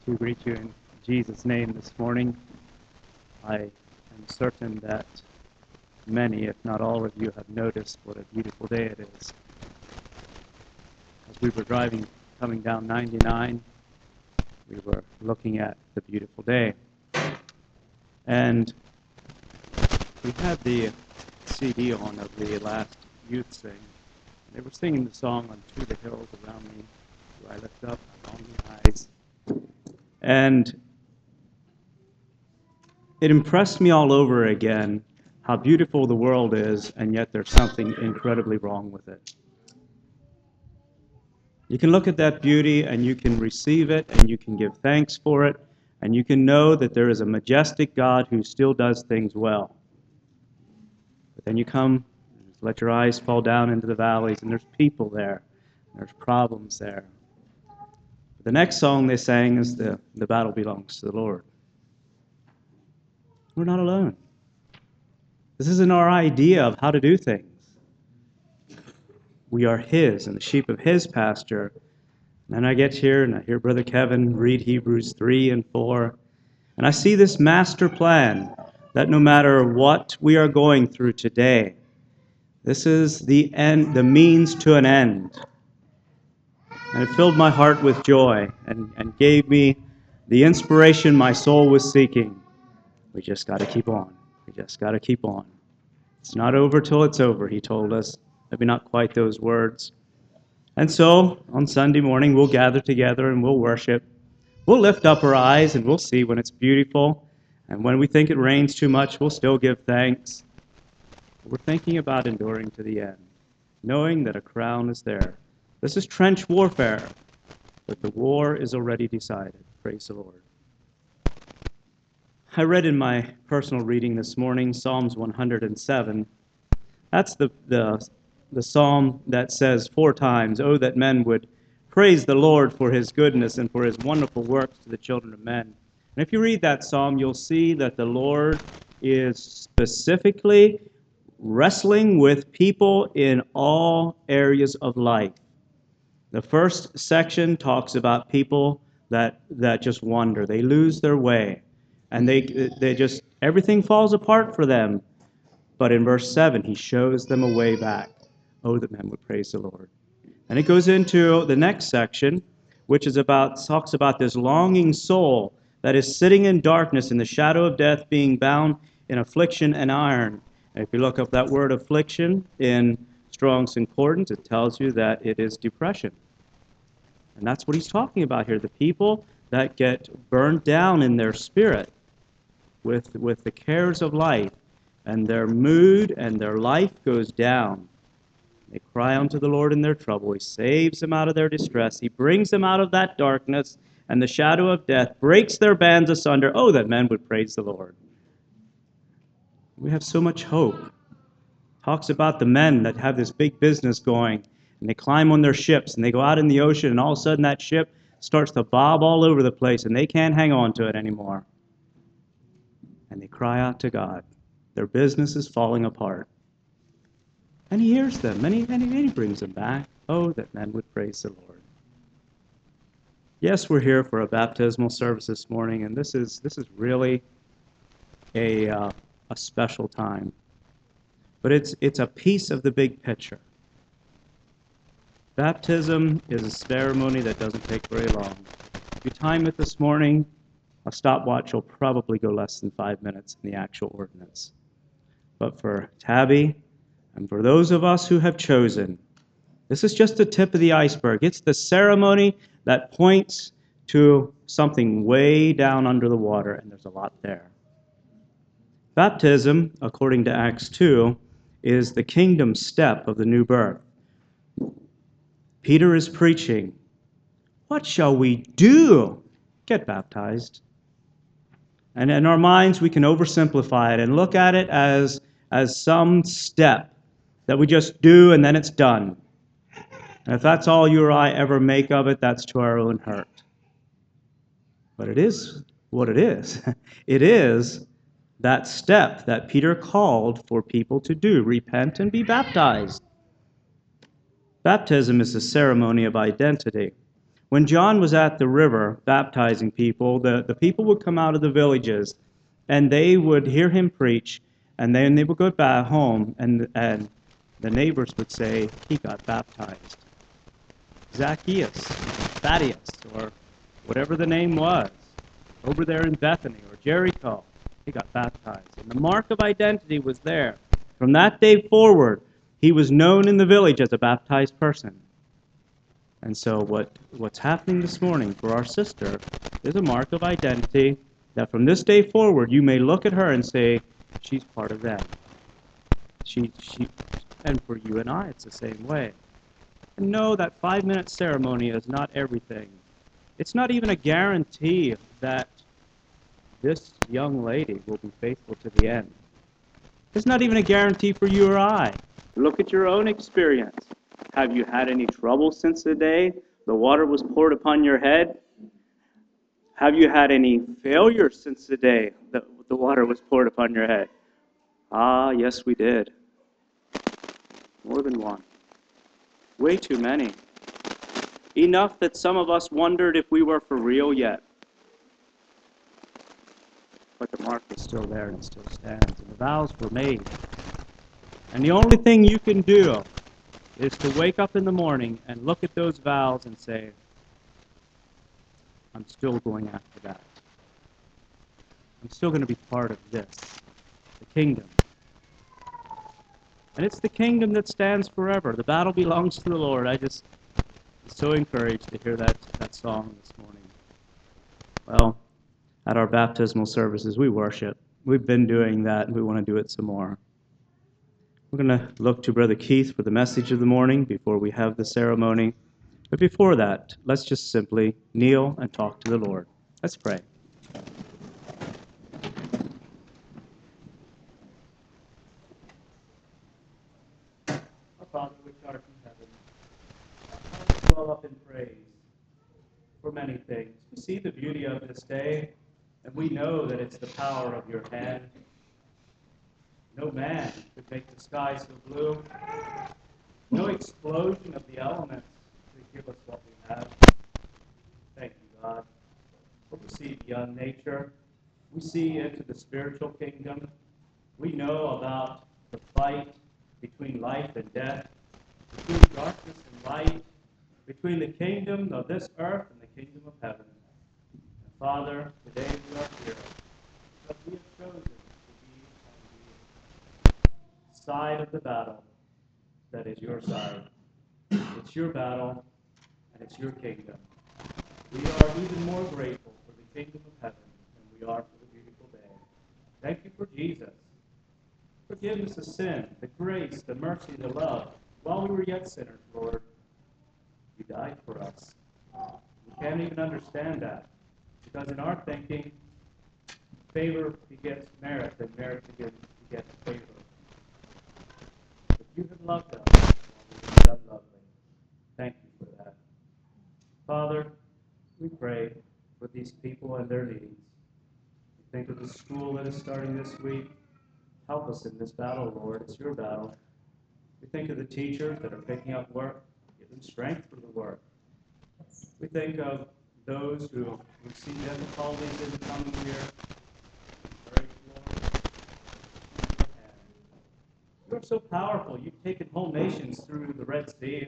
We greet you in Jesus' name this morning. I am certain that many, if not all of you, have noticed what a beautiful day it is. As we were driving, coming down 99, we were looking at the beautiful day. And we had the CD on of the last youth sing. They were singing the song on To the Hills Around Me, Do I Lift Up My Longing Eyes. And it impressed me all over again how beautiful the world is, and yet there's something incredibly wrong with it. You can look at that beauty and you can receive it and you can give thanks for it, and you can know that there is a majestic God who still does things well. But then you come, let your eyes fall down into the valleys, and there's people there, there's problems there. The next song they sang is the battle belongs to the Lord. We're not alone. This isn't our idea of how to do things. We are His and the sheep of His pasture. And then I get here and I hear Brother Kevin read Hebrews 3 and 4. And I see this master plan that no matter what we are going through today, this is the end, the means to an end. And it filled my heart with joy and gave me the inspiration my soul was seeking. We just got to keep on. We just got to keep on. It's not over till it's over, he told us. Maybe not quite those words. And so, on Sunday morning, we'll gather together and we'll worship. We'll lift up our eyes and we'll see when it's beautiful. And when we think it rains too much, we'll still give thanks. We're thinking about enduring to the end, knowing that a crown is there. This is trench warfare, but the war is already decided. Praise the Lord. I read in my personal reading this morning Psalms 107. That's the psalm that says 4 times, "Oh, that men would praise the Lord for His goodness and for His wonderful works to the children of men." And if you read that psalm, you'll see that the Lord is specifically wrestling with people in all areas of life. The first section talks about people that just wander. They lose their way. And they just, everything falls apart for them. But in verse 7, he shows them a way back. Oh, that men would praise the Lord. And it goes into the next section, which is talks about this longing soul that is sitting in darkness in the shadow of death, being bound in affliction and iron. And if you look up that word affliction in Strong's Concordance, it tells you that it is depression. And that's what he's talking about here. The people that get burned down in their spirit with the cares of life, and their mood and their life goes down. They cry unto the Lord in their trouble. He saves them out of their distress. He brings them out of that darkness and the shadow of death, breaks their bands asunder. Oh, that men would praise the Lord. We have so much hope. Talks about the men that have this big business going, and they climb on their ships, and they go out in the ocean, and all of a sudden that ship starts to bob all over the place, and they can't hang on to it anymore. And they cry out to God. Their business is falling apart. And He hears them, and he brings them back. Oh, that men would praise the Lord. Yes, we're here for a baptismal service this morning, and this is really a special time. But it's a piece of the big picture. Baptism is a ceremony that doesn't take very long. If you time it this morning, a stopwatch will probably go less than 5 minutes in the actual ordinance. But for Tabby, and for those of us who have chosen, this is just the tip of the iceberg. It's the ceremony that points to something way down under the water, and there's a lot there. Baptism, according to Acts 2, is the kingdom step of the new birth. Peter is preaching, "What shall we do?" Get baptized. And in our minds, we can oversimplify it and look at it as some step that we just do and then it's done. And if that's all you or I ever make of it, that's to our own hurt. But it is what it is. It is that step that Peter called for people to do: repent and be baptized. Baptism is a ceremony of identity. When John was at the river baptizing people, the people would come out of the villages and they would hear him preach, and then they would go back home, and the neighbors would say, he got baptized. Zacchaeus, Thaddeus, or whatever the name was, over there in Bethany or Jericho, he got baptized. And the mark of identity was there. From that day forward, he was known in the village as a baptized person. And so what's happening this morning for our sister is a mark of identity that from this day forward, you may look at her and say, she's part of them. And for you and I, it's the same way. And no, that 5-minute ceremony is not everything. It's not even a guarantee that this young lady will be faithful to the end. It's not even a guarantee for you or I. Look at your own experience. Have you had any trouble since the day the water was poured upon your head? Have you had any failure since the day that the water was poured upon your head? Ah, yes, we did. More than one. Way too many. Enough that some of us wondered if we were for real yet. But the mark is still there and it still stands, and the vows were made. And the only thing you can do is to wake up in the morning and look at those vows and say, I'm still going after that. I'm still going to be part of this, the kingdom. And it's the kingdom that stands forever. The battle belongs to the Lord. I just so encouraged to hear that song this morning. Well, at our baptismal services, we worship. We've been doing that, and we want to do it some more. We're going to look to Brother Keith for the message of the morning before we have the ceremony. But before that, let's just simply kneel and talk to the Lord. Let's pray. Our Father, which art in heaven, our hearts swell up in praise for many things. We see the beauty of this day, and we know that it's the power of your hand. No man could make the sky so blue. No explosion of the elements could give us what we have. Thank you, God. But we see beyond nature. We see into the spiritual kingdom. We know about the fight between life and death, between darkness and light, between the kingdom of this earth and the kingdom of heaven. And Father, today we are here because we have chosen to be on the side of the battle that is your side. It's your battle, and it's your kingdom. We are even more grateful for the kingdom of heaven than we are for the beautiful day. Thank you for Jesus. Forgiveness of sin, the grace, the mercy, the love. While we were yet sinners, Lord, you died for us. We can't even understand that, because in our thinking, favor begets merit, and merit begets favor. But you have loved us while we were yet unlovely. Thank you for that. Father, we pray for these people and their needs. We think of the school that is starting this week. Help us in this battle, Lord. It's your battle. We think of the teachers that are picking up work. Give them strength for the work. We think of those who see difficulties in coming here. Pray, Lord. You're so powerful. You've taken whole nations through the Red Sea.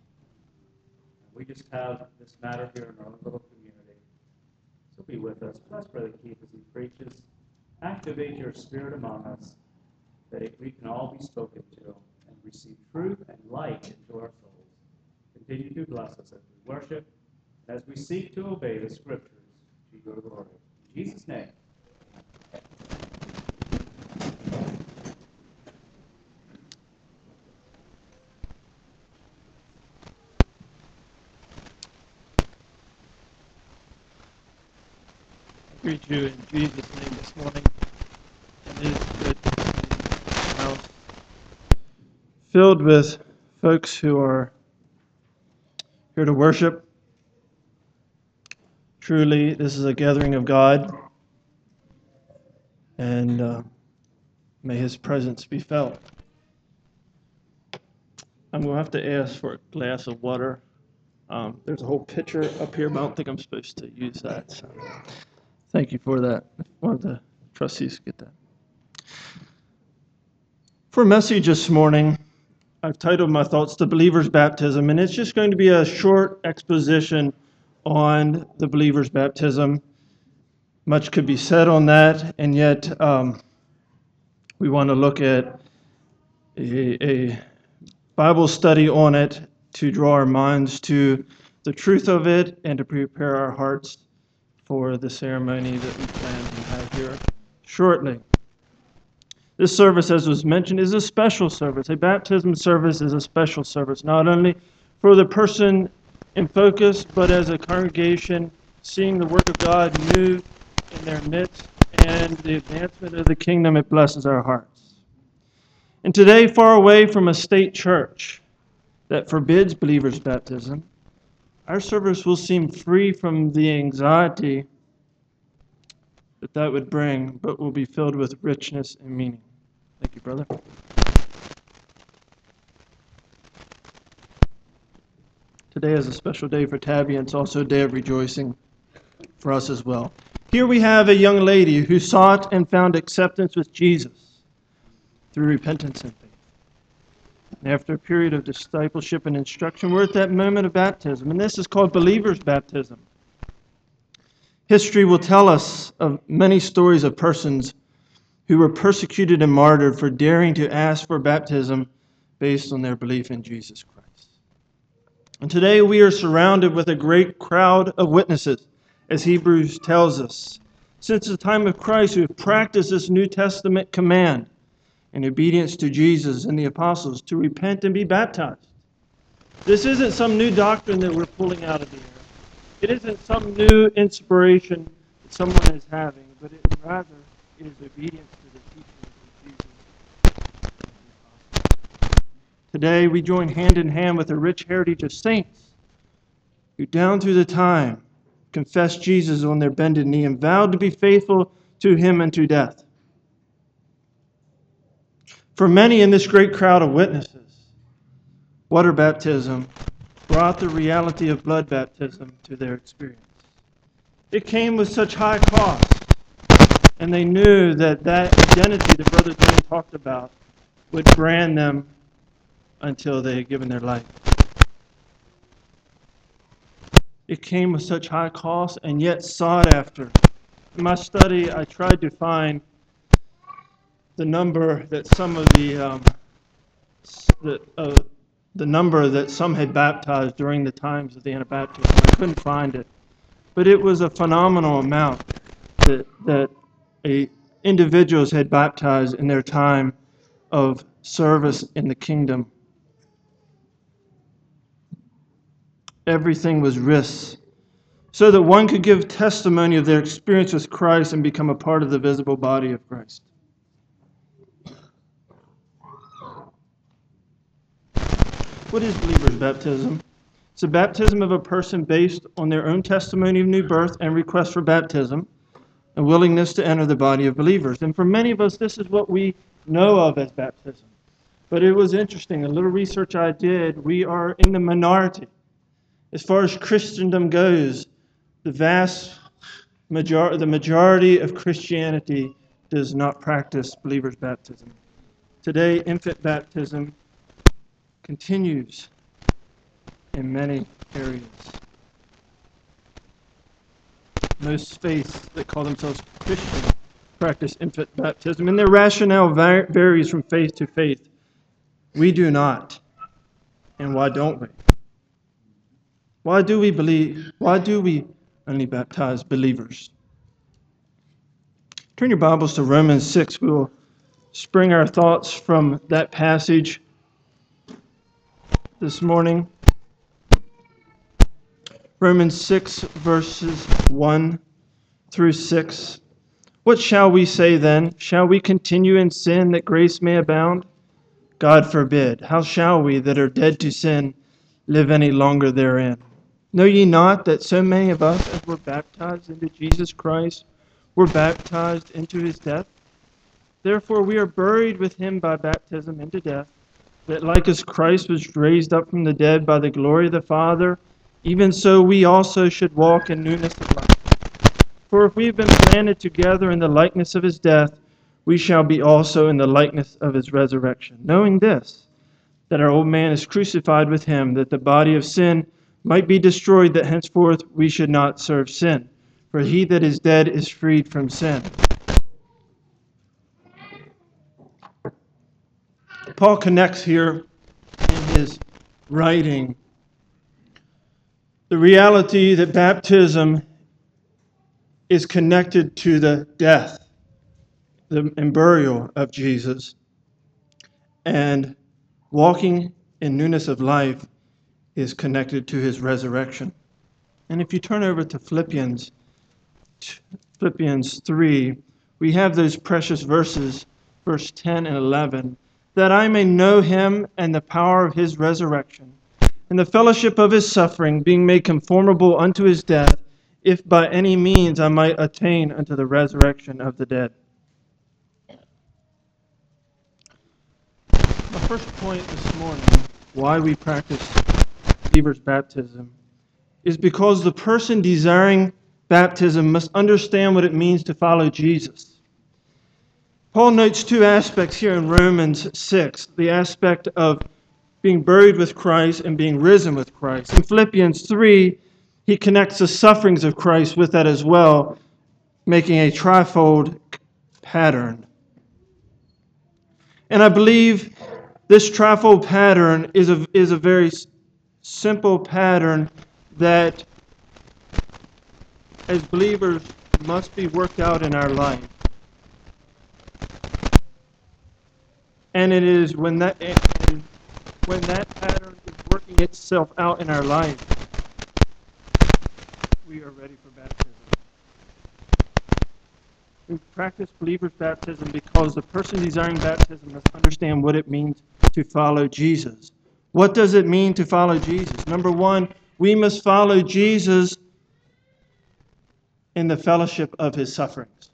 We just have this matter here in our own little community. So be with us. Bless Brother Keith as he preaches. Activate your spirit among us, that we can all be spoken to and receive truth and light into our souls. Continue to bless us as we worship, as we seek to obey the Scriptures to your glory. In Jesus' name. I greet you in Jesus' name this morning. It is good to be in the house filled with folks who are here to worship. Truly, this is a gathering of God, and may His presence be felt. I'm going to have to ask for a glass of water There's a whole picture up here, but I don't think I'm supposed to use that. So thank you for that. One of the trustees get that. For a message this morning, I've titled my thoughts "The Believer's Baptism," and it's just going to be a short exposition on the believer's baptism. Much could be said on that, and yet we want to look at a Bible study on it to draw our minds to the truth of it and to prepare our hearts for the ceremony that we plan to have here shortly. This service, as was mentioned, is a special service. A baptism service is a special service, not only for the person in focus, but as a congregation, seeing the work of God move in their midst and the advancement of the kingdom, it blesses our hearts. And today, far away from a state church that forbids believers' baptism, our service will seem free from the anxiety that would bring, but will be filled with richness and meaning. Thank you, brother. Today is a special day for Tabby, and it's also a day of rejoicing for us as well. Here we have a young lady who sought and found acceptance with Jesus through repentance and faith. And after a period of discipleship and instruction, we're at that moment of baptism, and this is called believer's baptism. History will tell us of many stories of persons who were persecuted and martyred for daring to ask for baptism based on their belief in Jesus Christ. And today we are surrounded with a great crowd of witnesses, as Hebrews tells us, since the time of Christ, who have practiced this New Testament command in obedience to Jesus and the apostles to repent and be baptized. This isn't some new doctrine that we're pulling out of the air. It isn't some new inspiration that someone is having, but it rather is obedience to the teachings of Jesus. Today we join hand in hand with a rich heritage of saints who down through the time confessed Jesus on their bended knee and vowed to be faithful to him unto death. For many in this great crowd of witnesses, water baptism brought the reality of blood baptism to their experience. It came with such high cost, and they knew that identity that Brother Dean talked about would brand them until they had given their life. It came with such high cost and yet sought after. In my study, I tried to find the number that some of the number that some had baptized during the times of the Anabaptism. I couldn't find it, but it was a phenomenal amount that individuals had baptized in their time of service in the kingdom. Everything was risked so that one could give testimony of their experience with Christ and become a part of the visible body of Christ. What is believer's baptism? It's a baptism of a person based on their own testimony of new birth and request for baptism and willingness to enter the body of believers. And for many of us, this is what we know of as baptism. But it was interesting. A little research I did, we are in the minority. As far as Christendom goes, the majority of Christianity does not practice believer's baptism. Today, infant baptism continues in many areas. Most faiths that call themselves Christian practice infant baptism, and their rationale varies from faith to faith. We do not. And why don't we? Why do we only baptize believers? Turn your Bibles to Romans 6. We will spring our thoughts from that passage this morning. Romans 6, verses 1 through 6. What shall we say then? Shall we continue in sin that grace may abound? God forbid. How shall we that are dead to sin live any longer therein? Know ye not that so many of us as were baptized into Jesus Christ were baptized into his death? Therefore we are buried with him by baptism into death, that like as Christ was raised up from the dead by the glory of the Father, even so we also should walk in newness of life. For if we have been planted together in the likeness of his death, we shall be also in the likeness of his resurrection. Knowing this, that our old man is crucified with him, that the body of sin might be destroyed, that henceforth we should not serve sin. For he that is dead is freed from sin. Paul connects here in his writing the reality that baptism is connected to the death and burial of Jesus, and walking in newness of life is connected to his resurrection. And if you turn over to Philippians 3, we have those precious verses, verse 10 and 11, that I may know him and the power of his resurrection, and the fellowship of his suffering, being made conformable unto his death, if by any means I might attain unto the resurrection of the dead. My first point this morning, why we practice believers' baptism, is because the person desiring baptism must understand what it means to follow Jesus. Paul notes two aspects here in Romans 6, the aspect of being buried with Christ and being risen with Christ. In Philippians 3, he connects the sufferings of Christ with that as well, making a trifold pattern. And I believe this trifold pattern is a very simple pattern that as believers must be worked out in our life. And it is when that pattern is working itself out in our life, we are ready for baptism. We practice believers' baptism because the person desiring baptism must understand what it means to follow Jesus. What does it mean to follow Jesus? Number one, we must follow Jesus in the fellowship of his sufferings.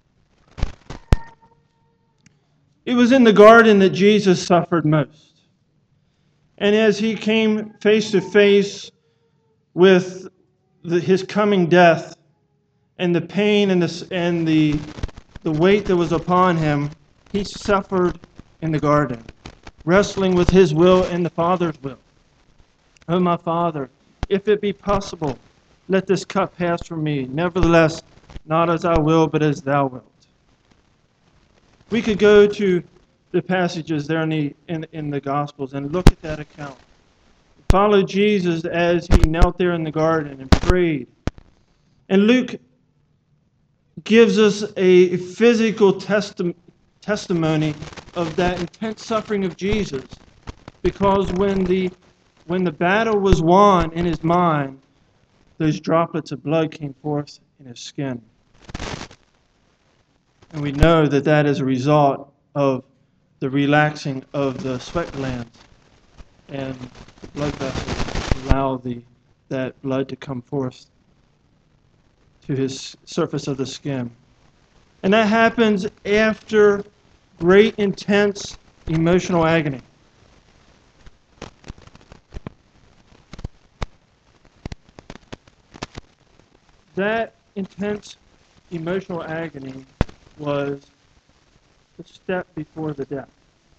It was in the garden that Jesus suffered most. And as he came face to face with his coming death and the pain and the weight that was upon him, he suffered in the garden, wrestling with his will and the Father's will. Oh, my Father, if it be possible, let this cup pass from me. Nevertheless, not as I will, but as thou wilt. We could go to the passages there in the Gospels and look at that account. Follow Jesus as he knelt there in the garden and prayed. And Luke gives us a physical testimony of that intense suffering of Jesus, because when the battle was won in his mind, those droplets of blood came forth in his skin. And we know that that is a result of the relaxing of the sweat glands, and the blood vessels allow that blood to come forth to his surface of the skin. And that happens after great, intense emotional agony. That intense emotional agony was the step before the death.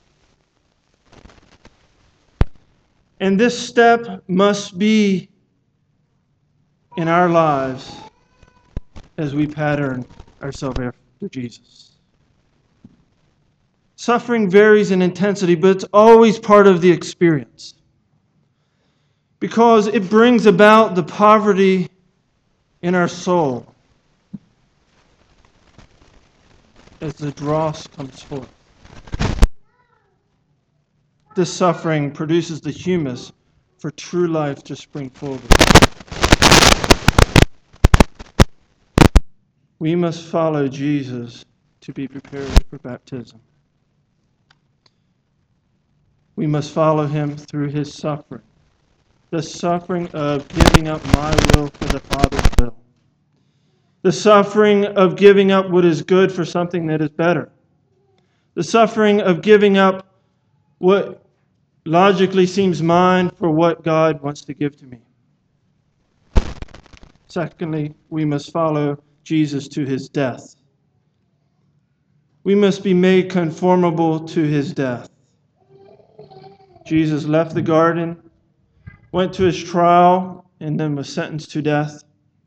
And this step must be in our lives as we pattern ourselves after Jesus. Suffering varies in intensity, but it's always part of the experience, because it brings about the poverty in our soul as the dross comes forth. This suffering produces the humus for true life to spring forward. We must follow Jesus to be prepared for baptism. We must follow him through his suffering. The suffering of giving up my will for the Father's will. The suffering of giving up what is good for something that is better. The suffering of giving up what logically seems mine for what God wants to give to me. Secondly, we must follow Jesus to his death. We must be made conformable to his death. Jesus left the garden, went to his trial, and then was sentenced to death.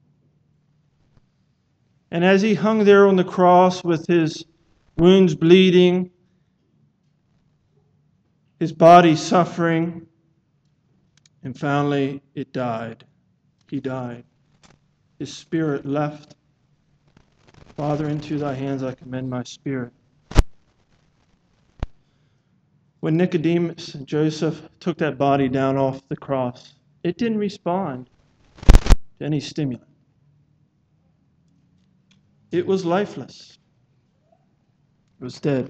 And as he hung there on the cross with his wounds bleeding, his body suffering, and finally it died. He died. His spirit left. Father, into thy hands I commend my spirit. When Nicodemus and Joseph took that body down off the cross, it didn't respond to any stimulant. It was lifeless. It was dead.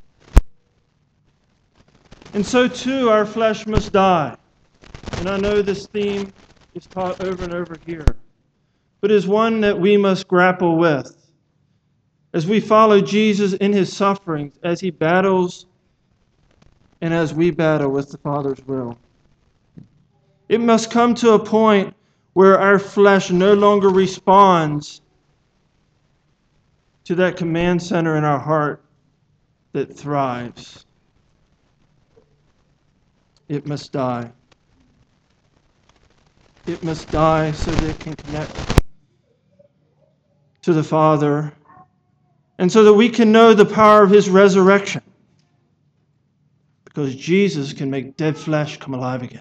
And so too our flesh must die. And I know this theme is taught over and over here, but is one that we must grapple with as we follow Jesus in his sufferings, as he battles and as we battle with the Father's will. It must come to a point where our flesh no longer responds to that command center in our heart that thrives. It must die. It must die so that it can connect to the Father and so that we can know the power of his resurrection. Because Jesus can make dead flesh come alive again.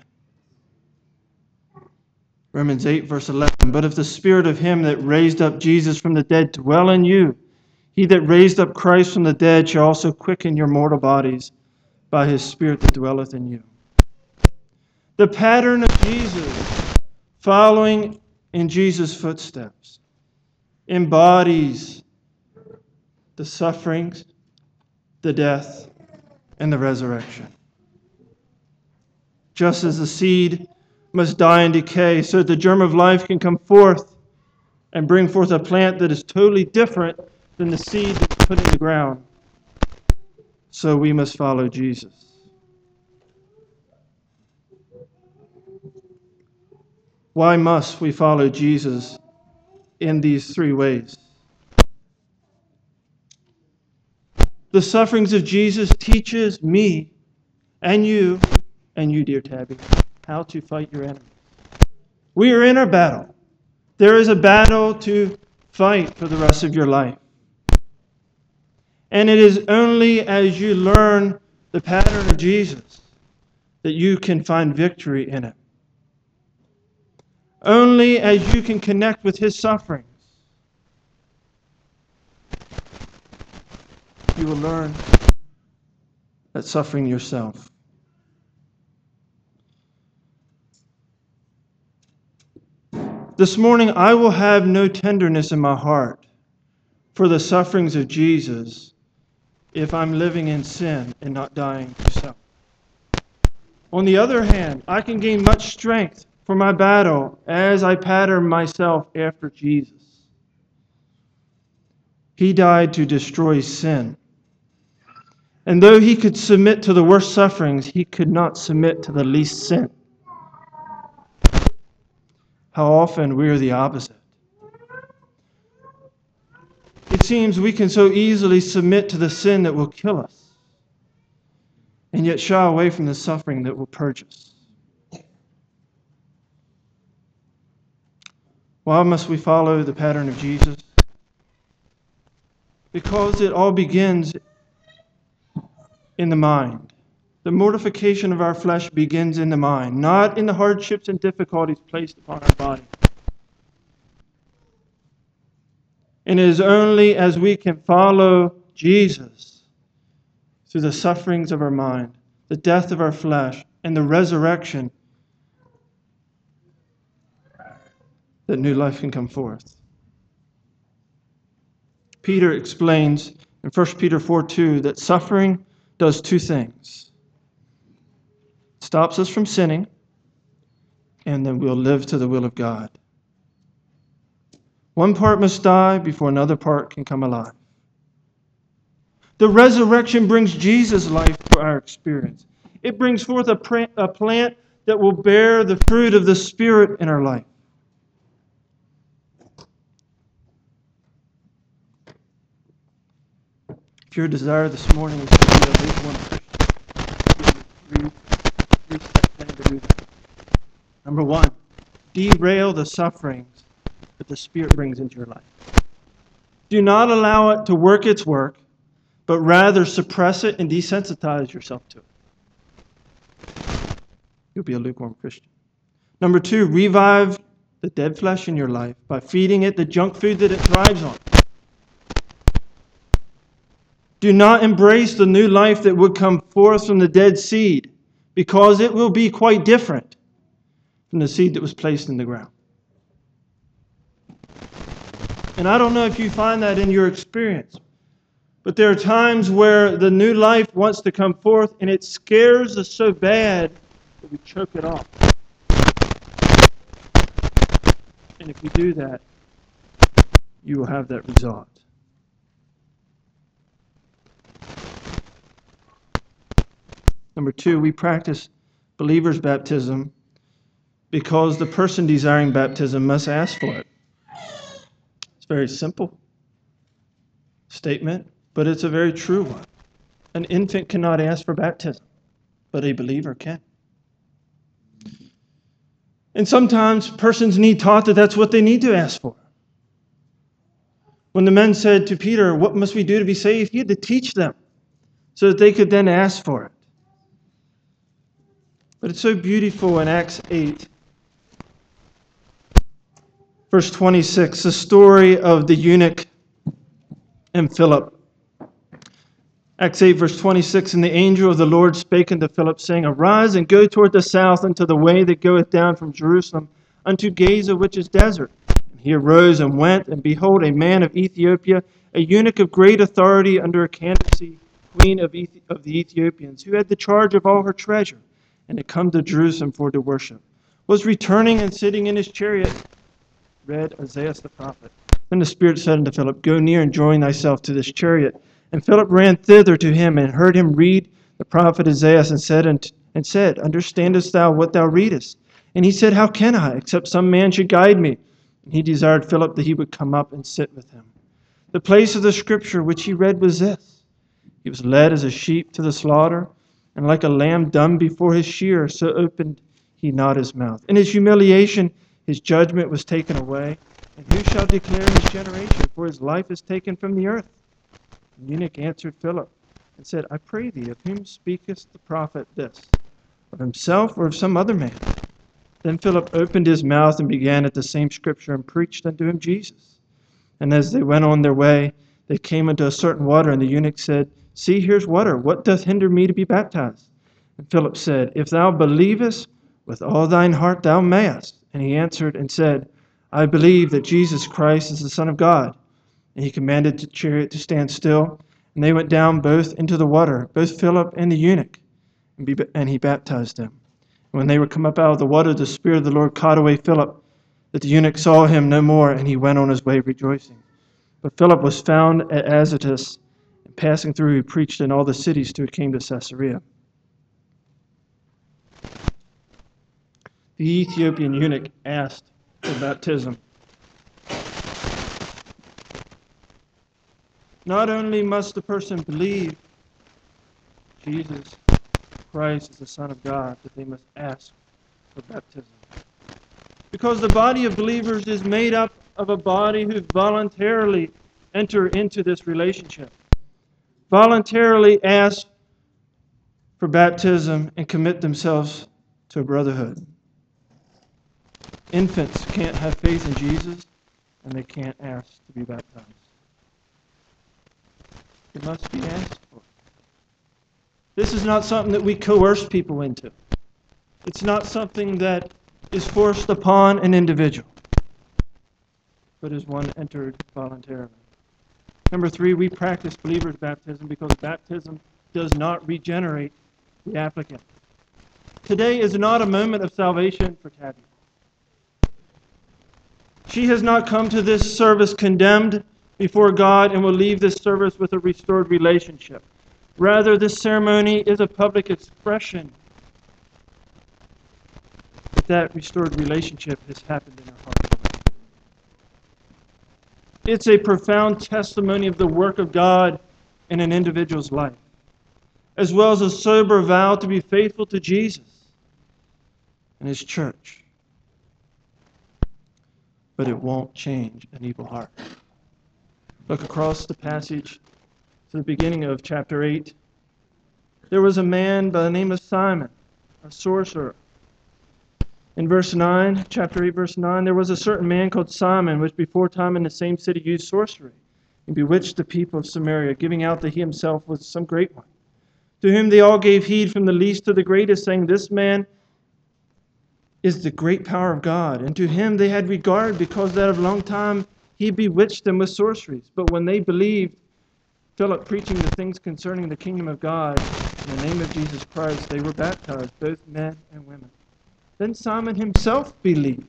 Romans 8, verse 11. But if the Spirit of him that raised up Jesus from the dead dwell in you, he that raised up Christ from the dead shall also quicken your mortal bodies by his Spirit that dwelleth in you. The pattern of Jesus, following in Jesus' footsteps, embodies the sufferings, the death, and the resurrection. Just as the seed must die and decay so that the germ of life can come forth and bring forth a plant that is totally different than the seed that's put in the ground, so we must follow Jesus. Why must we follow Jesus in these three ways? The sufferings of Jesus teaches me and you, dear Tabby, how to fight your enemies. We are in a battle. There is a battle to fight for the rest of your life. And it is only as you learn the pattern of Jesus that you can find victory in it. Only as you can connect with his sufferings, you will learn that suffering yourself. This morning, I will have no tenderness in my heart for the sufferings of Jesus if I'm living in sin and not dying to self. On the other hand, I can gain much strength for my battle as I pattern myself after Jesus. He died to destroy sin. And though he could submit to the worst sufferings, he could not submit to the least sin. How often we are the opposite. It seems we can so easily submit to the sin that will kill us, and yet shy away from the suffering that will purge us. Why must we follow the pattern of Jesus? Because it all begins in the mind. The mortification of our flesh begins in the mind, not in the hardships and difficulties placed upon our body. And it is only as we can follow Jesus through the sufferings of our mind, the death of our flesh, and the resurrection that new life can come forth. Peter explains in 1 Peter 4:2 that suffering does two things. It stops us from sinning, and then we'll live to the will of God. One part must die before another part can come alive. The resurrection brings Jesus' life to our experience. It brings forth a plant that will bear the fruit of the Spirit in our life. If your desire this morning is to be a lukewarm Christian, three steps in to do that. Number one, derail the sufferings that the Spirit brings into your life. Do not allow it to work its work, but rather suppress it and desensitize yourself to it. You'll be a lukewarm Christian. Number two, revive the dead flesh in your life by feeding it the junk food that it thrives on. Do not embrace the new life that would come forth from the dead seed, because it will be quite different from the seed that was placed in the ground. And I don't know if you find that in your experience, but there are times where the new life wants to come forth and it scares us so bad that we choke it off. And if we do that, you will have that result. Number two, we practice believers' baptism because the person desiring baptism must ask for it. It's a very simple statement, but it's a very true one. An infant cannot ask for baptism, but a believer can. And sometimes persons need taught that that's what they need to ask for. When the men said to Peter, "What must we do to be saved?" he had to teach them so that they could then ask for it. But it's so beautiful in Acts 8, verse 26, the story of the eunuch and Philip. Acts 8, verse 26, and the angel of the Lord spake unto Philip, saying, Arise and go toward the south unto the way that goeth down from Jerusalem unto Gaza, which is desert. And he arose and went, and behold, a man of Ethiopia, a eunuch of great authority under Candace, queen of the Ethiopians, who had the charge of all her treasure, and had come to Jerusalem for to worship, was returning and sitting in his chariot, read Isaiah the prophet. Then the Spirit said unto Philip, Go near and join thyself to this chariot. And Philip ran thither to him, and heard him read the prophet Isaiah, and said, Understandest thou what thou readest? And he said, How can I, except some man should guide me? And he desired Philip that he would come up and sit with him. The place of the scripture which he read was this: He was led as a sheep to the slaughter, and like a lamb dumb before his shearer, so opened he not his mouth. In his humiliation his judgment was taken away. And who shall declare his generation? For his life is taken from the earth. The eunuch answered Philip, and said, I pray thee, of whom speaketh the prophet this? Of himself or of some other man? Then Philip opened his mouth and began at the same scripture, and preached unto him Jesus. And as they went on their way, they came unto a certain water, and the eunuch said, See, here's water. What doth hinder me to be baptized? And Philip said, If thou believest with all thine heart, thou mayest. And he answered and said, I believe that Jesus Christ is the Son of God. And he commanded the chariot to stand still. And they went down both into the water, both Philip and the eunuch, and he baptized them. And when they were come up out of the water, the Spirit of the Lord caught away Philip, that the eunuch saw him no more, and he went on his way rejoicing. But Philip was found at Azotus, and passing through, he preached in all the cities till he came to Caesarea. The Ethiopian eunuch asked for baptism. Not only must the person believe Jesus Christ is the Son of God, but they must ask for baptism. Because the body of believers is made up of a body who voluntarily enter into this relationship, voluntarily ask for baptism and commit themselves to a brotherhood. Infants can't have faith in Jesus, and they can't ask to be baptized. It must be asked for. This is not something that we coerce people into. It's not something that is forced upon an individual, but is one entered voluntarily. Number 3, we practice believers' baptism because baptism does not regenerate the applicant. Today is not a moment of salvation for Tabby. She has not come to this service condemned before God and will leave this service with a restored relationship. Rather, this ceremony is a public expression that restored relationship has happened in her heart. It's a profound testimony of the work of God in an individual's life, as well as a sober vow to be faithful to Jesus and His church. But it won't change an evil heart. Look across the passage to the beginning of chapter 8. There was a man by the name of Simon, a sorcerer. In verse 9, chapter 8, verse 9, there was a certain man called Simon, which before time in the same city used sorcery, and bewitched the people of Samaria, giving out that he himself was some great one. To whom they all gave heed from the least to the greatest, saying, This man is the great power of God. And to him they had regard, because that of long time he bewitched them with sorceries. But when they believed Philip preaching the things concerning the kingdom of God in the name of Jesus Christ, they were baptized, both men and women. Then Simon himself believed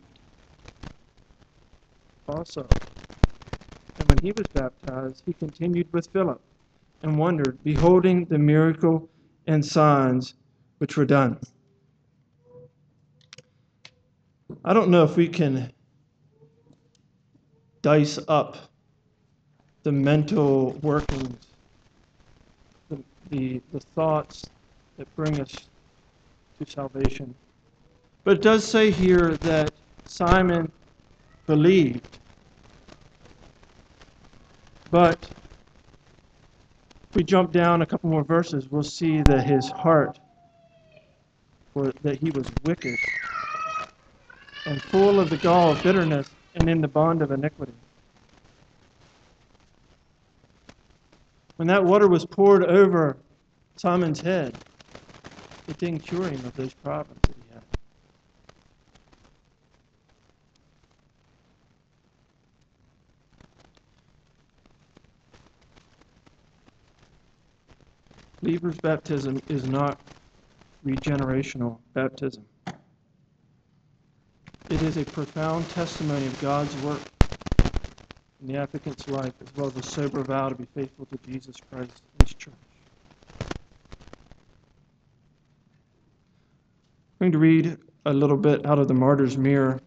also. And when he was baptized, he continued with Philip and wondered, beholding the miracle and signs which were done. I don't know if we can dice up the mental workings, the thoughts that bring us to salvation. But it does say here that Simon believed. But if we jump down a couple more verses, we'll see that his heart, or that he was wicked and full of the gall of bitterness and in the bond of iniquity. When that water was poured over Simon's head, it didn't cure him of those problems that he had. Believer's baptism is not regenerational baptism. It is a profound testimony of God's work in the applicant's life, as well as a sober vow to be faithful to Jesus Christ and His church. I'm going to read a little bit out of the Martyr's Mirror,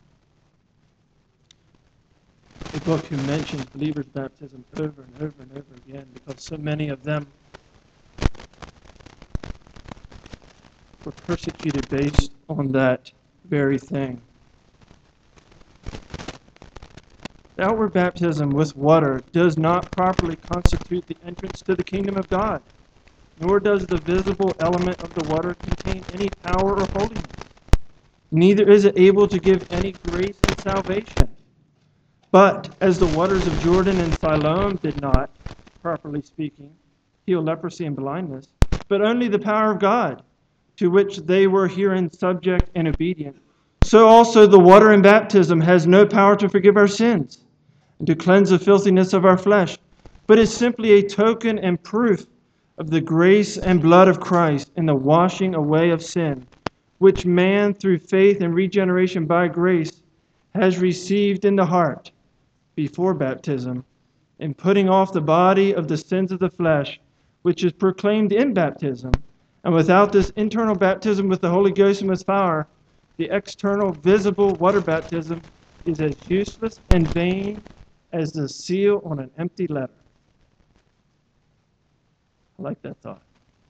a book who mentions believers' baptism over and over and over again, because so many of them were persecuted based on that very thing. The outward baptism with water does not properly constitute the entrance to the kingdom of God, nor does the visible element of the water contain any power or holiness. Neither is it able to give any grace and salvation. But as the waters of Jordan and Siloam did not, properly speaking, heal leprosy and blindness, but only the power of God, to which they were herein subject and obedient, so also the water in baptism has no power to forgive our sins and to cleanse the filthiness of our flesh, but is simply a token and proof of the grace and blood of Christ in the washing away of sin, which man through faith and regeneration by grace has received in the heart before baptism, in putting off the body of the sins of the flesh, which is proclaimed in baptism. And without this internal baptism with the Holy Ghost and with fire, the external visible water baptism is as useless and vain as the seal on an empty letter. I like that thought.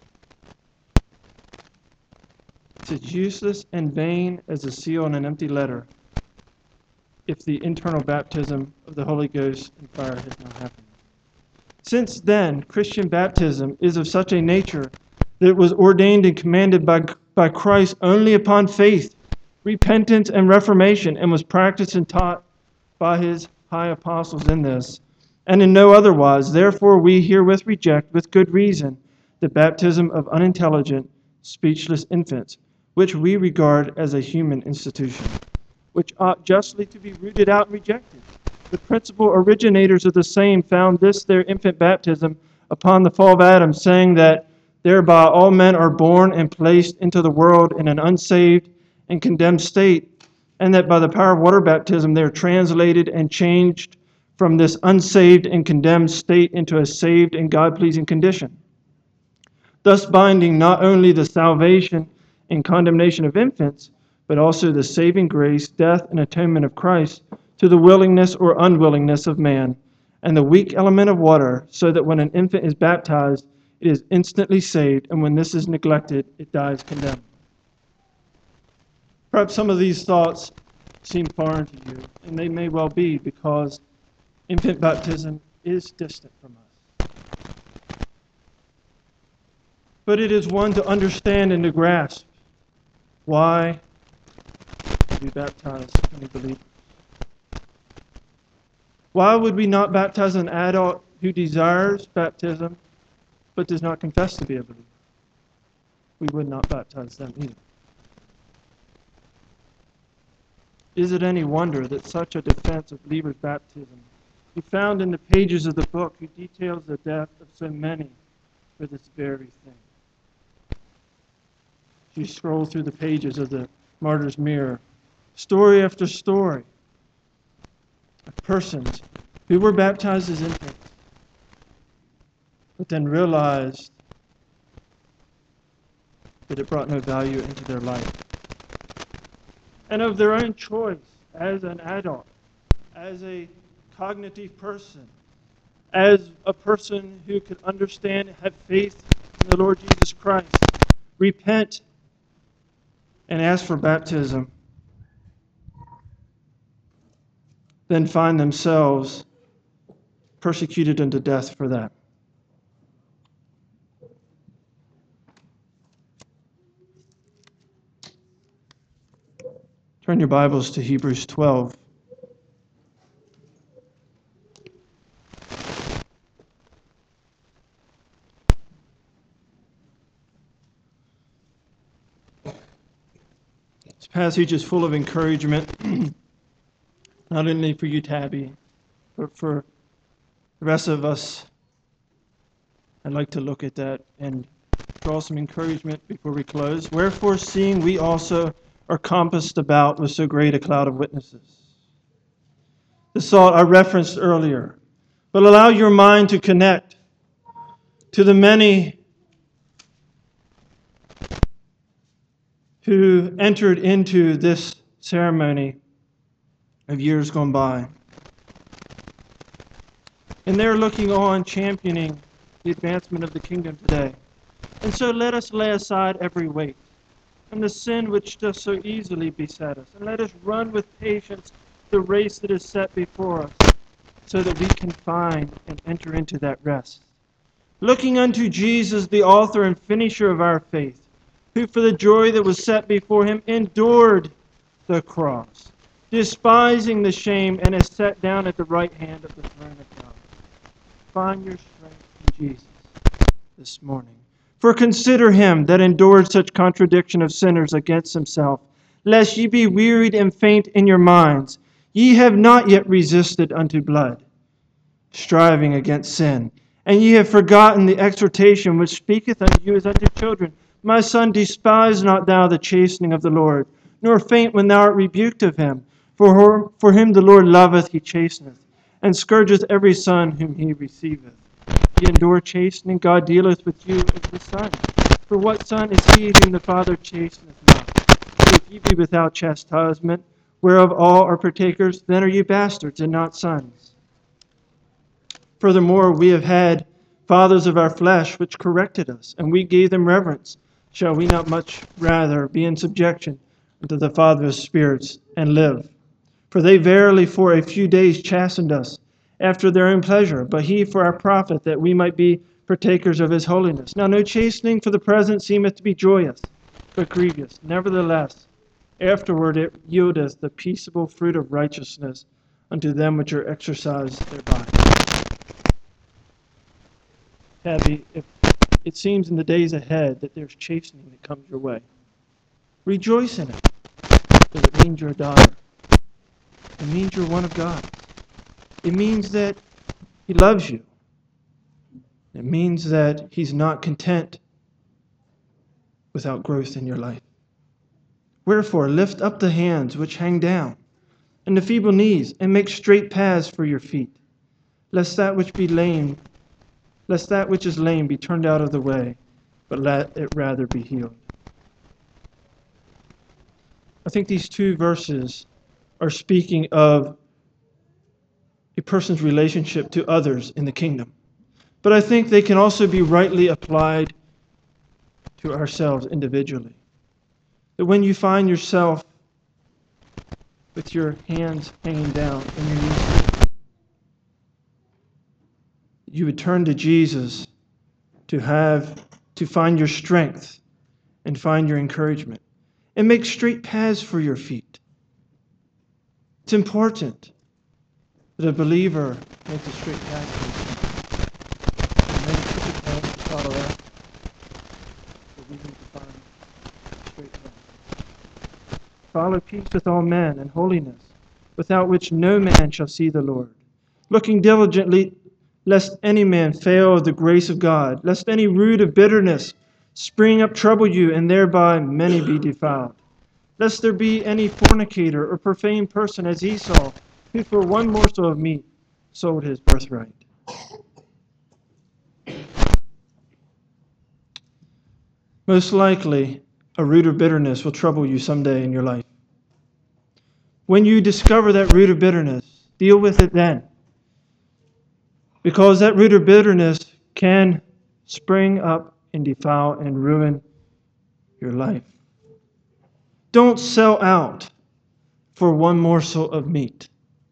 It's as useless and vain as the seal on an empty letter if the internal baptism of the Holy Ghost and fire has not happened. Since then, Christian baptism is of such a nature that it was ordained and commanded by Christ only upon faith, repentance, and reformation, and was practiced and taught by His high apostles in this, and in no otherwise. Therefore we herewith reject, with good reason, the baptism of unintelligent, speechless infants, which we regard as a human institution, which ought justly to be rooted out and rejected. The principal originators of the same found this their infant baptism upon the fall of Adam, saying that thereby all men are born and placed into the world in an unsaved and condemned state, and that by the power of water baptism they are translated and changed from this unsaved and condemned state into a saved and God-pleasing condition, thus binding not only the salvation and condemnation of infants, but also the saving grace, death, and atonement of Christ to the willingness or unwillingness of man, and the weak element of water, so that when an infant is baptized, it is instantly saved, and when this is neglected, it dies condemned. Perhaps some of these thoughts seem foreign to you, and they may well be, because infant baptism is distant from us. But it is one to understand and to grasp. Why we baptize new believers? Why would we not baptize an adult who desires baptism but does not confess to be a believer? We would not baptize them either. Is it any wonder that such a defense of believers' baptism be found in the pages of the book who details the death of so many for this very thing? You scroll through the pages of the Martyr's Mirror, story after story of persons who were baptized as infants, but then realized that it brought no value into their life. And of their own choice, as an adult, as a cognitive person, as a person who could understand and have faith in the Lord Jesus Christ, repent and ask for baptism, then find themselves persecuted unto death for that. Turn your Bibles to Hebrews 12. This passage is full of encouragement, not only for you, Tabby, but for the rest of us. I'd like to look at that and draw some encouragement before we close. Wherefore, seeing we also are compassed about with so great a cloud of witnesses. This thought I referenced earlier. But allow your mind to connect to the many who entered into this ceremony of years gone by. And they're looking on, championing the advancement of the kingdom today. And so let us lay aside every weight and the sin which does so easily beset us. And let us run with patience the race that is set before us, so that we can find and enter into that rest. Looking unto Jesus, the author and finisher of our faith, who for the joy that was set before him endured the cross, despising the shame, and is set down at the right hand of the throne of God. Find your strength in Jesus this morning. For consider him that endured such contradiction of sinners against himself, lest ye be wearied and faint in your minds. Ye have not yet resisted unto blood, striving against sin. And ye have forgotten the exhortation which speaketh unto you as unto children. My son, despise not thou the chastening of the Lord, nor faint when thou art rebuked of him. For him the Lord loveth, he chasteneth, and scourgeth every son whom he receiveth. Ye endure chastening, God dealeth with you as the Son. For what son is he whom the Father chasteneth not? If ye be without chastisement, whereof all are partakers, then are ye bastards and not sons. Furthermore, we have had fathers of our flesh which corrected us, and we gave them reverence. Shall we not much rather be in subjection unto the Father of spirits and live? For they verily for a few days chastened us after their own pleasure, but he for our profit, that we might be partakers of his holiness. Now no chastening for the present seemeth to be joyous, but grievous. Nevertheless, afterward it yieldeth the peaceable fruit of righteousness unto them which are exercised thereby. Tabby, if it seems in the days ahead that there's chastening that comes your way, rejoice in it, because it means you're a daughter. It means you're one of God. It means that he loves you. It means that he's not content without growth in your life. Wherefore, lift up the hands which hang down, and the feeble knees, and make straight paths for your feet, lest that which is lame be turned out of the way, but let it rather be healed. I think these two verses are speaking of a person's relationship to others in the kingdom. But I think they can also be rightly applied to ourselves individually. That when you find yourself with your hands hanging down and your knees, you would turn to Jesus to find your strength and find your encouragement and make straight paths for your feet. It's important that a believer makes a straight path for his feet. And then crooked paths to follow after. But we need to find a straight path. Follow peace with all men and holiness, without which no man shall see the Lord. Looking diligently, lest any man fail of the grace of God, lest any root of bitterness spring up trouble you, and thereby many be defiled. Lest there be any fornicator or profane person as Esau, who for one morsel of meat sold his birthright. Most likely, a root of bitterness will trouble you someday in your life. When you discover that root of bitterness, deal with it then. Because that root of bitterness can spring up and defile and ruin your life. Don't sell out for one morsel of meat.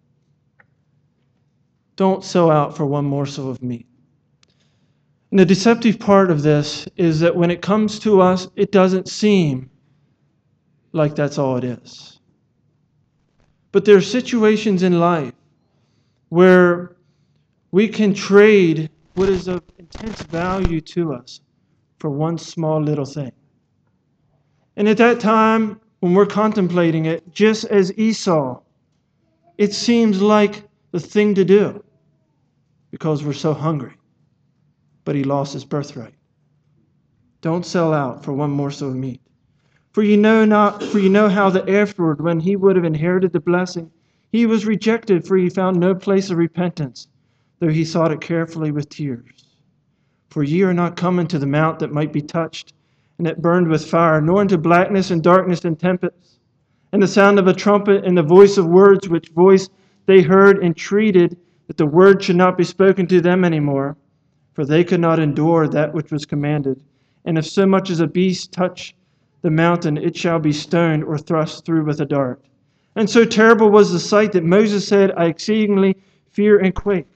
Don't sell out for one morsel of meat. And the deceptive part of this is that when it comes to us, it doesn't seem like that's all it is. But there are situations in life where we can trade what is of intense value to us for one small little thing. And at that time, when we're contemplating it, just as Esau, it seems like the thing to do because we're so hungry. But he lost his birthright. Don't sell out for one morsel of meat. For you know how that afterward, when he would have inherited the blessing, he was rejected, for he found no place of repentance, though he sought it carefully with tears. For ye are not come into the mount that might be touched, and that burned with fire, nor into blackness and darkness and tempest, and the sound of a trumpet and the voice of words, which voice they heard entreated that the word should not be spoken to them any more, for they could not endure that which was commanded. And if so much as a beast touch the mountain, it shall be stoned or thrust through with a dart. And so terrible was the sight that Moses said, I exceedingly fear and quake.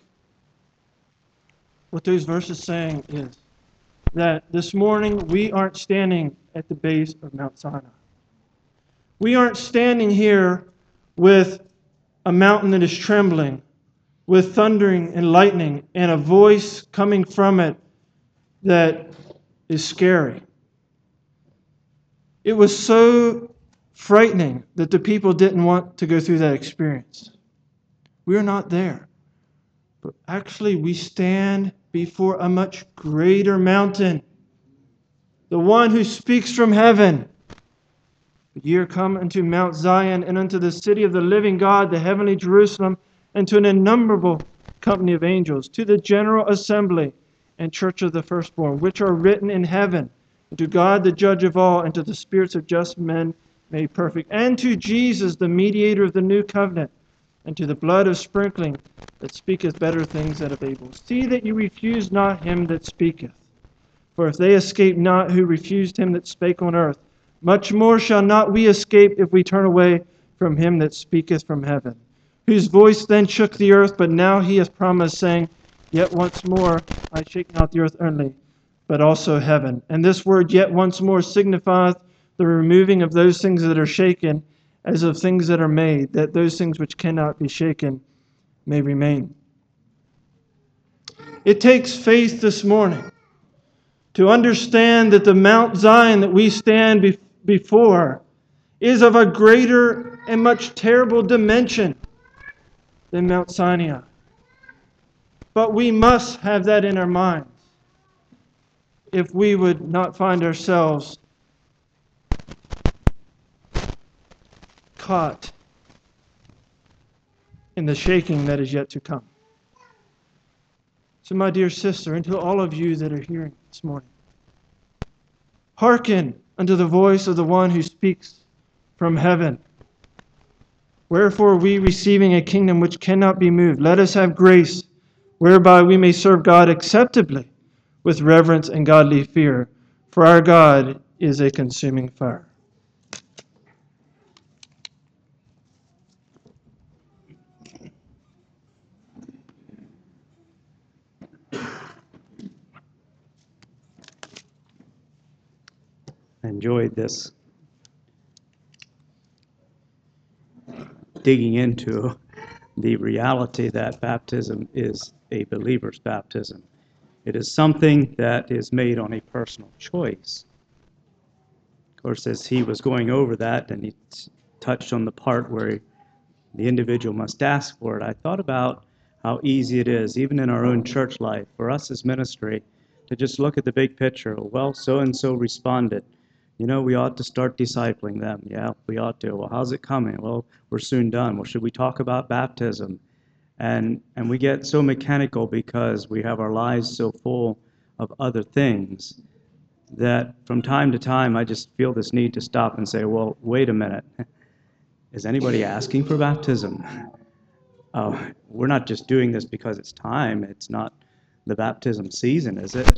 What those verses saying is that this morning we aren't standing at the base of Mount Sinai. We aren't standing here with a mountain that is trembling, with thundering and lightning, and a voice coming from it that is scary. It was so frightening that the people didn't want to go through that experience. We're not there. But actually, we stand before a much greater mountain, the one who speaks from heaven. But ye are come unto Mount Zion, and unto the city of the living God, the heavenly Jerusalem, and to an innumerable company of angels, to the general assembly and church of the firstborn, which are written in heaven, and to God the judge of all, and to the spirits of just men made perfect, and to Jesus, the mediator of the new covenant, and to the blood of sprinkling that speaketh better things than of Abel. See that you refuse not him that speaketh. For if they escape not who refused him that spake on earth, much more shall not we escape if we turn away from him that speaketh from heaven, whose voice then shook the earth, but now he hath promised, saying, Yet once more I shake not the earth only, but also heaven. And this word yet once more signifieth the removing of those things that are shaken, as of things that are made, that those things which cannot be shaken may remain. It takes faith this morning to understand that the Mount Zion that we stand before is of a greater and much terrible dimension than Mount Sinai. But we must have that in our minds if we would not find ourselves caught in the shaking that is yet to come. So, my dear sister, and to all of you that are hearing this morning, hearken unto the voice of the one who speaks from heaven. Wherefore we, receiving a kingdom which cannot be moved, let us have grace whereby we may serve God acceptably with reverence and godly fear. For our God is a consuming fire. I enjoyed this digging into the reality that baptism is a believer's baptism. It is something that is made on a personal choice. Of course, as he was going over that, and he touched on the part where the individual must ask for it, I thought about how easy it is, even in our own church life, for us as ministry, to just look at the big picture. Well, so-and-so responded. You know, we ought to start discipling them. Yeah, we ought to. Well, how's it coming? Well, we're soon done. Well, should we talk about baptism? And we get so mechanical because we have our lives so full of other things that from time to time I just feel this need to stop and say, well, wait a minute. Is anybody asking for baptism? We're not just doing this because it's time. It's not the baptism season, is it?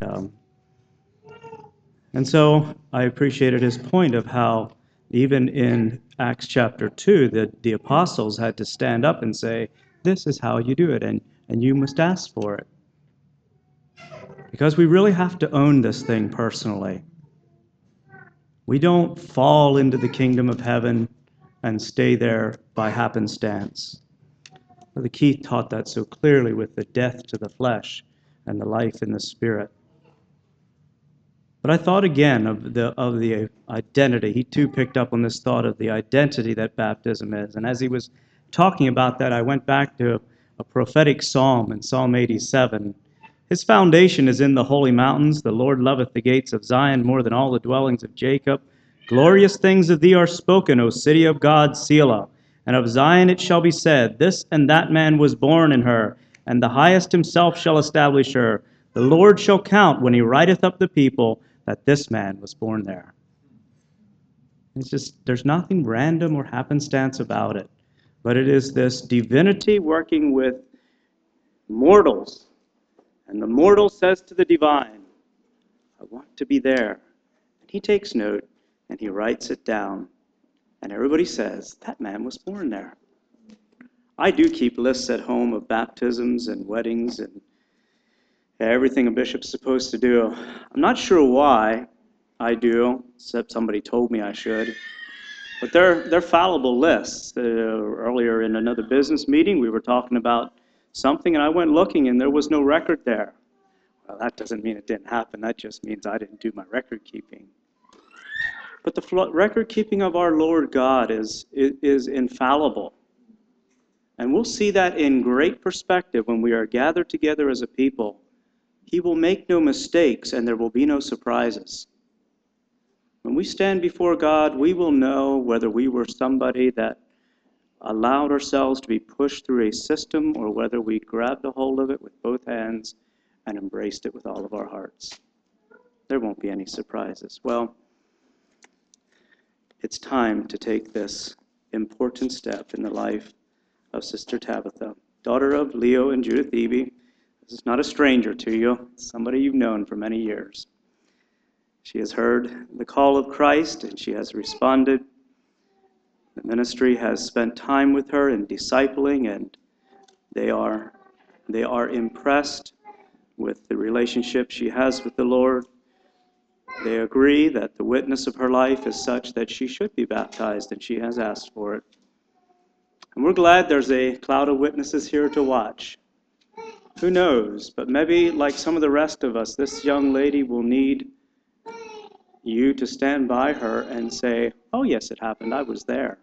And so I appreciated his point of how even in Acts chapter 2, the apostles had to stand up and say, this is how you do it, and you must ask for it. Because we really have to own this thing personally. We don't fall into the kingdom of heaven and stay there by happenstance. Brother Keith taught that so clearly with the death to the flesh and the life in the spirit. But I thought again of the identity. He too picked up on this thought of the identity that baptism is. And as he was talking about that, I went back to a prophetic psalm in Psalm 87. His foundation is in the holy mountains. The Lord loveth the gates of Zion more than all the dwellings of Jacob. Glorious things of thee are spoken, O city of God, Selah. And of Zion it shall be said, this and that man was born in her, and the highest himself shall establish her. The Lord shall count when he writeth up the people that this man was born there. It's just, there's nothing random or happenstance about it, but it is this divinity working with mortals. And the mortal says to the divine, I want to be there. And he takes note and he writes it down. And everybody says, that man was born there. I do keep lists at home of baptisms and weddings and everything a bishop's supposed to do. I'm not sure why I do, except somebody told me I should. But they're fallible lists. Earlier in another business meeting, we were talking about something, and I went looking, and there was no record there. Well, that doesn't mean it didn't happen. That just means I didn't do my record keeping. But the record keeping of our Lord God is infallible. And we'll see that in great perspective when we are gathered together as a people. He will make no mistakes, and there will be no surprises. When we stand before God, we will know whether we were somebody that allowed ourselves to be pushed through a system or whether we grabbed a hold of it with both hands and embraced it with all of our hearts. There won't be any surprises. Well, it's time to take this important step in the life of Sister Tabitha, daughter of Leo and Judith Eby. This is not a stranger to you, it's somebody you've known for many years. She has heard the call of Christ and she has responded. The ministry has spent time with her in discipling, and they are impressed with the relationship she has with the Lord. They agree that the witness of her life is such that she should be baptized, and she has asked for it. And we're glad there's a cloud of witnesses here to watch. Who knows, but maybe like some of the rest of us, this young lady will need you to stand by her and say, oh yes, it happened, I was there.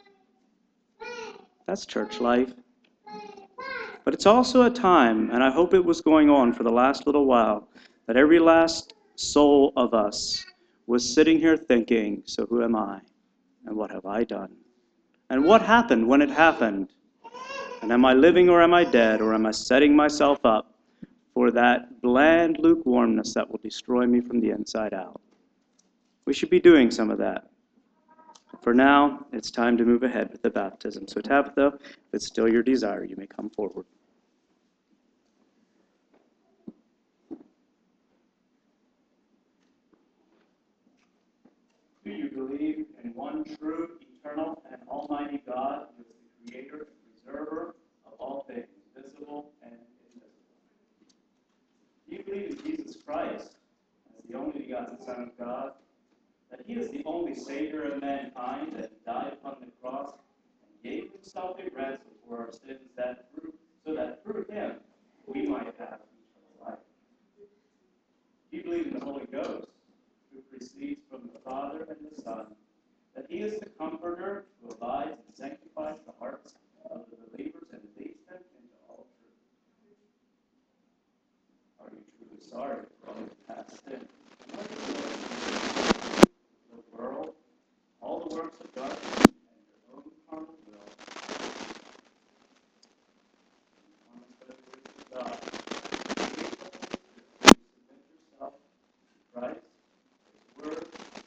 That's church life. But it's also a time, and I hope it was going on for the last little while, that every last soul of us was sitting here thinking, so who am I? And what have I done? And what happened when it happened? And am I living or am I dead? Or am I setting myself up for that bland lukewarmness that will destroy me from the inside out? We should be doing some of that. For now, it's time to move ahead with the baptism. So Tabitha, if it's still your desire, you may come forward. Do you believe in one true, eternal, and almighty God, who is the creator and preserver of all things, visible and invisible? Do you believe in Jesus Christ as the only begotten Son of God, that he is the only Savior of mankind, that died upon the cross and gave himself a ransom for our sins, so that through him we might have eternal life? Do you believe in the Holy Ghost, who proceeds from the Father and the Son, that he is the Comforter who abides and sanctifies the hearts of the believers and leads them into all truth? Are you truly sorry for all your past sin? The world, all the works of darkness, and your own carnal will? Promise by the grace of God, you submit yourself to Christ, His Word,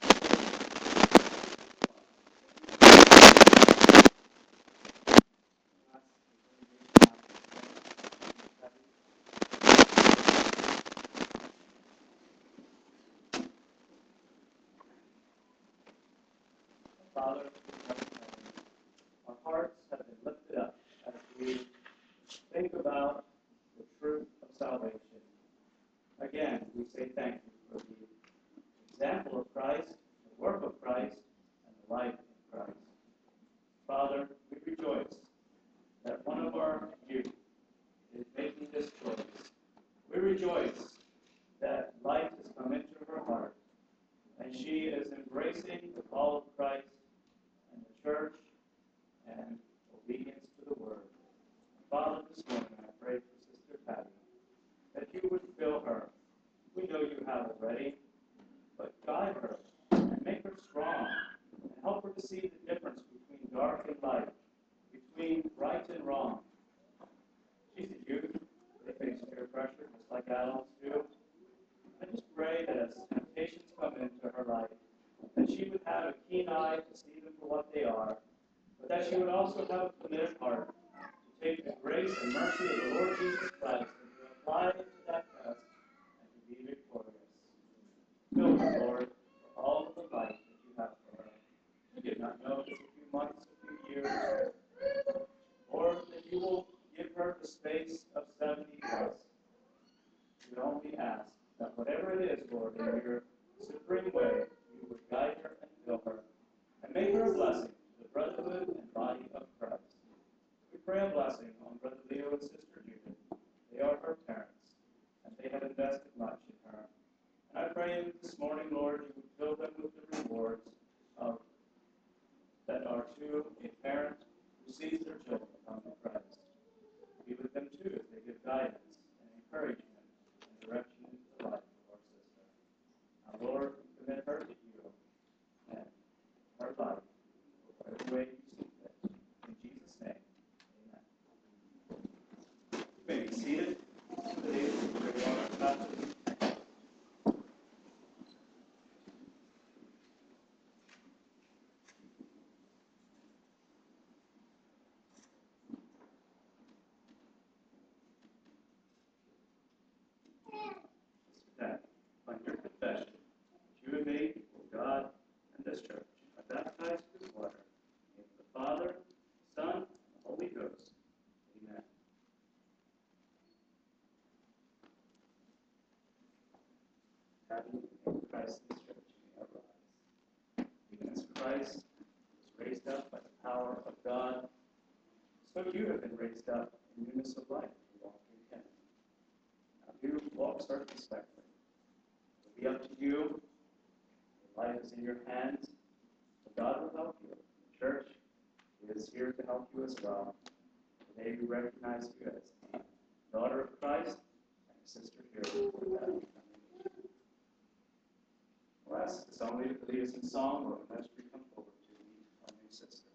Father, our hearts have been lifted up as we think about the truth of salvation. Again, we say thank you for the example of Christ, the work of Christ, and the life of Christ. Father, we rejoice that one of our youth is making this choice. We rejoice that light has come into her heart, and she is embracing the call of Christ and the church and obedience to the word. Father, this morning I pray for Sister Patty, that you would fill her. We know you have already, but guide her and make her strong and help her to see the difference between dark and light, between right and wrong. She's a youth. They face peer pressure just like adults do. I just pray that as temptations come into her life, that she would have a keen eye to see them for what they are, but that she would also have a committed heart to take the grace and mercy of the Lord Jesus Christ and to apply it to that test and to be victorious. Fill her, Lord, for all of the life that you have for her. We did not know just a few months, a few years, or that you will give her the space of 70 plus. We only ask that whatever it is, Lord, in your supreme way, you would guide her and fill her, and make her a blessing to the brotherhood and body of Christ. We pray a blessing on Brother Leo and Sister Judith. They are her parents, and they have invested much in her. And I pray this morning, Lord, you would fill them with the rewards of that are to a parent who sees their children come to Christ. Be with them too as they give guidance and encouragement and direction into the life of our sister. Now, Lord, we commit her to you and her life, whatever way you see fit. In Jesus' name, amen. You may be seated. Today is the great honor of baptism. By your confession, which you have made before God and this church, I baptize you with water, in the name of the Father, the Son, and the Holy Ghost. Amen. Having in Christ this church may arise. Even as Christ was raised up by the power of God, so you have been raised up in newness of life to walk in him. Now you walk circumspectly. It will be up to you. Your life is in your hands. So God will help you. The church is here to help you as well. Today we recognize you as a daughter of Christ and a sister here before that. We'll ask Sonia to lead us in song, or as we come forward to meet our new sister.